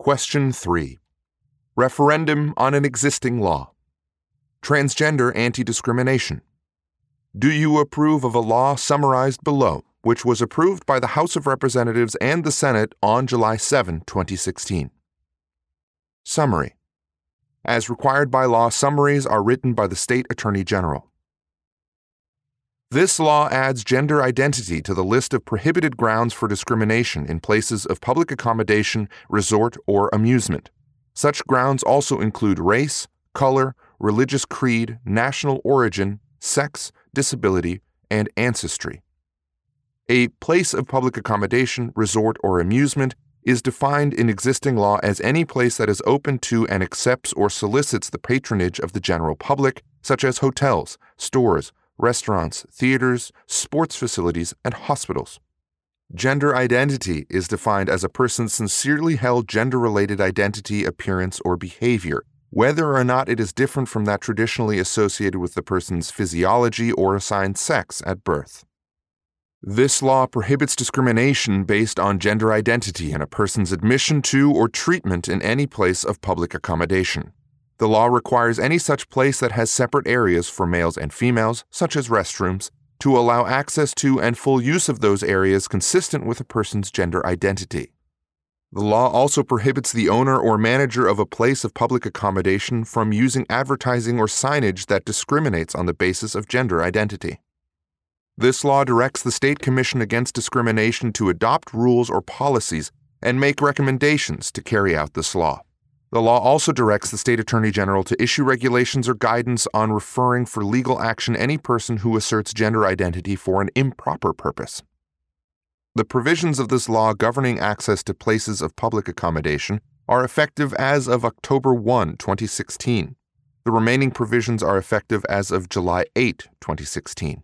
Question 3. Referendum on an existing law. Transgender anti-discrimination. Do you approve of a law summarized below, which was approved by the House of Representatives and the Senate on July 7, 2016? Summary. As required by law, summaries are written by the State Attorney General. This law adds gender identity to the list of prohibited grounds for discrimination in places of public accommodation, resort, or amusement. Such grounds also include race, color, religious creed, national origin, sex, disability, and ancestry. A place of public accommodation, resort, or amusement is defined in existing law as any place that is open to and accepts or solicits the patronage of the general public, such as hotels, stores, restaurants, theaters, sports facilities, and hospitals. Gender identity is defined as a person's sincerely held gender-related identity, appearance, or behavior, whether or not it is different from that traditionally associated with the person's physiology or assigned sex at birth. This law prohibits discrimination based on gender identity in a person's admission to or treatment in any place of public accommodation. The law requires any such place that has separate areas for males and females, such as restrooms, to allow access to and full use of those areas consistent with a person's gender identity. The law also prohibits the owner or manager of a place of public accommodation from using advertising or signage that discriminates on the basis of gender identity. This law directs the State Commission Against Discrimination to adopt rules or policies and make recommendations to carry out this law. The law also directs the State Attorney General to issue regulations or guidance on referring for legal action any person who asserts gender identity for an improper purpose. The provisions of this law governing access to places of public accommodation are effective as of October 1, 2016. The remaining provisions are effective as of July 8, 2016.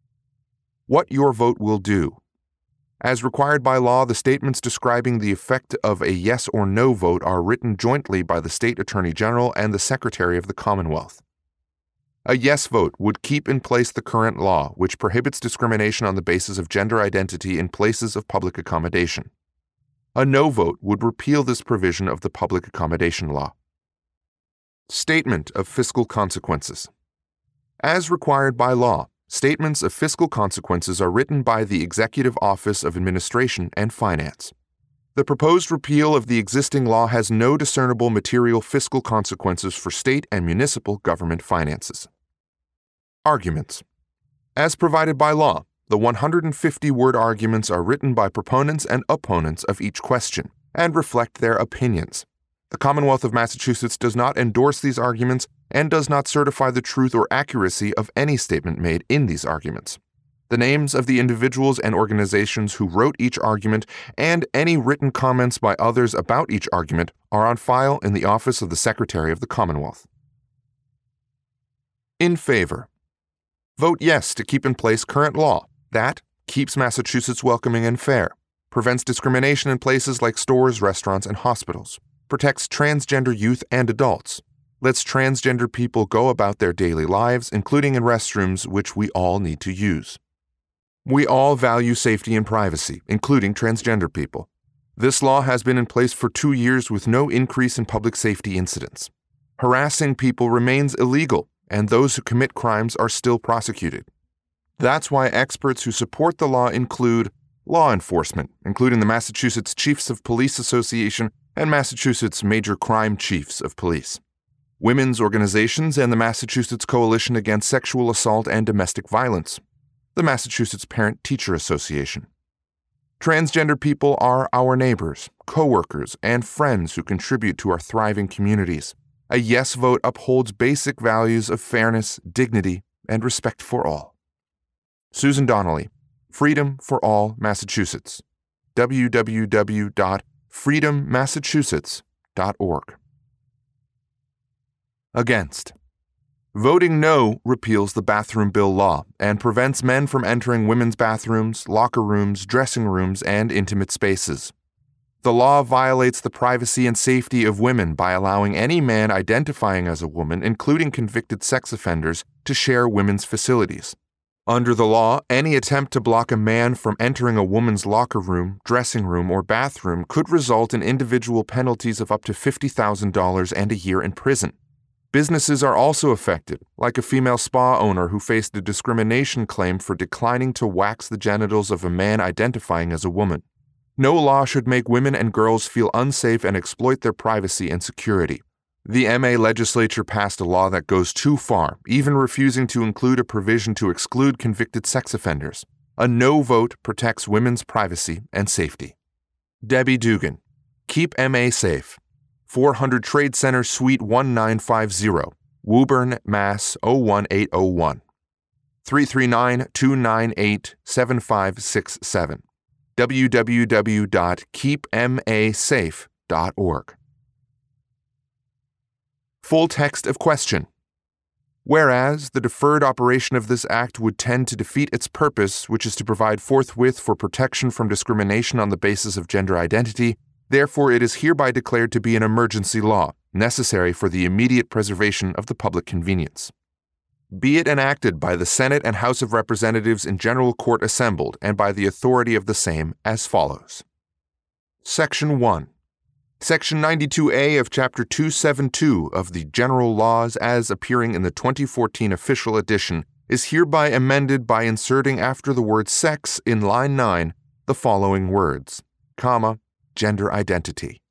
What your vote will do. As required by law, the statements describing the effect of a yes or no vote are written jointly by the State Attorney General and the Secretary of the Commonwealth. A yes vote would keep in place the current law, which prohibits discrimination on the basis of gender identity in places of public accommodation. A no vote would repeal this provision of the public accommodation law. Statement of fiscal consequences. As required by law, statements of fiscal consequences are written by the Executive Office of Administration and Finance. The proposed repeal of the existing law has no discernible material fiscal consequences for state and municipal government finances. Arguments. As provided by law, the 150-word arguments are written by proponents and opponents of each question and reflect their opinions. The Commonwealth of Massachusetts does not endorse these arguments and does not certify the truth or accuracy of any statement made in these arguments. The names of the individuals and organizations who wrote each argument and any written comments by others about each argument are on file in the Office of the Secretary of the Commonwealth. In favor. Vote yes to keep in place current law that keeps Massachusetts welcoming and fair, prevents discrimination in places like stores, restaurants, and hospitals, protects transgender youth and adults, lets transgender people go about their daily lives, including in restrooms which we all need to use. We all value safety and privacy, including transgender people. This law has been in place for 2 years with no increase in public safety incidents. Harassing people remains illegal, and those who commit crimes are still prosecuted. That's why experts who support the law include law enforcement, including the Massachusetts Chiefs of Police Association and Massachusetts Major Crime Chiefs of Police, women's organizations, and the Massachusetts Coalition Against Sexual Assault and Domestic Violence, the Massachusetts Parent-Teacher Association. Transgender people are our neighbors, coworkers, and friends who contribute to our thriving communities. A yes vote upholds basic values of fairness, dignity, and respect for all. Susan Donnelly, Freedom for All, Massachusetts. www.freedommassachusetts.org. Against. Voting no repeals the bathroom bill law and prevents men from entering women's bathrooms, locker rooms, dressing rooms, and intimate spaces. The law violates the privacy and safety of women by allowing any man identifying as a woman, including convicted sex offenders, to share women's facilities. Under the law, any attempt to block a man from entering a woman's locker room, dressing room, or bathroom could result in individual penalties of up to $50,000 and a year in prison. Businesses are also affected, like a female spa owner who faced a discrimination claim for declining to wax the genitals of a man identifying as a woman. No law should make women and girls feel unsafe and exploit their privacy and security. The MA legislature passed a law that goes too far, even refusing to include a provision to exclude convicted sex offenders. A no vote protects women's privacy and safety. Debbie Dugan, Keep MA Safe. 400 Trade Center, Suite 1950, Woburn, Mass. 01801. 339-298-7567. www.keepmasafe.org. Full text of question. Whereas the deferred operation of this act would tend to defeat its purpose, which is to provide forthwith for protection from discrimination on the basis of gender identity, therefore it is hereby declared to be an emergency law, necessary for the immediate preservation of the public convenience. Be it enacted by the Senate and House of Representatives in general court assembled, and by the authority of the same, as follows. Section 1. Section 92A of Chapter 272 of the General Laws as appearing in the 2014 official edition is hereby amended by inserting after the word sex in line 9 the following words, gender identity.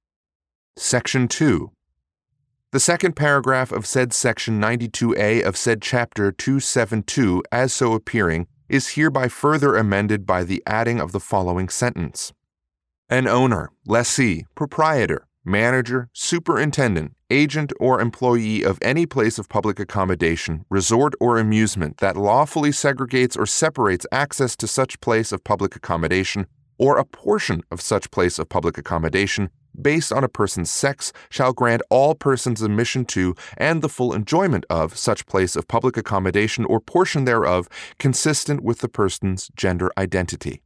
Section 2. The second paragraph of said Section 92A of said Chapter 272 as so appearing is hereby further amended by the adding of the following sentence. An owner, lessee, proprietor, manager, superintendent, agent, or employee of any place of public accommodation, resort, or amusement that lawfully segregates or separates access to such place of public accommodation or a portion of such place of public accommodation based on a person's sex shall grant all persons admission to and the full enjoyment of such place of public accommodation or portion thereof consistent with the person's gender identity.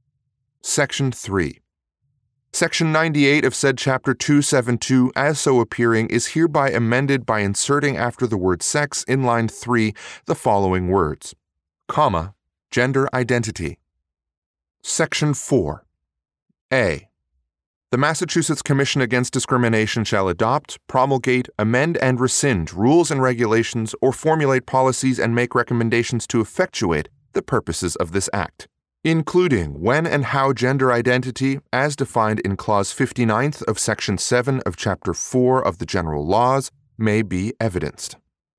Section 3. Section 98 of said Chapter 272 as so appearing is hereby amended by inserting after the word sex in line 3 the following words, gender identity. Section 4. A. The Massachusetts Commission Against Discrimination shall adopt, promulgate, amend, and rescind rules and regulations or formulate policies and make recommendations to effectuate the purposes of this Act, including when and how gender identity, as defined in Clause 59th of Section 7 of Chapter 4 of the General Laws, may be evidenced.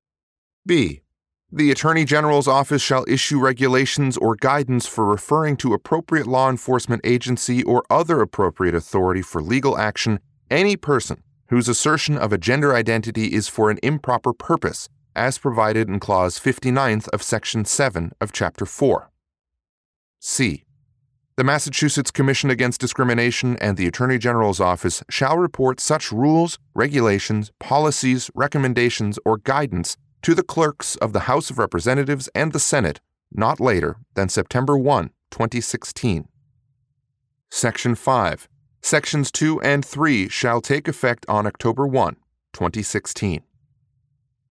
B. The Attorney General's Office shall issue regulations or guidance for referring to appropriate law enforcement agency or other appropriate authority for legal action any person whose assertion of a gender identity is for an improper purpose, as provided in Clause 59th of Section 7 of Chapter 4. C. The Massachusetts Commission Against Discrimination and the Attorney General's Office shall report such rules, regulations, policies, recommendations, or guidance to the clerks of the House of Representatives and the Senate not later than September 1, 2016. Section 5. Sections 2 and 3 shall take effect on October 1, 2016.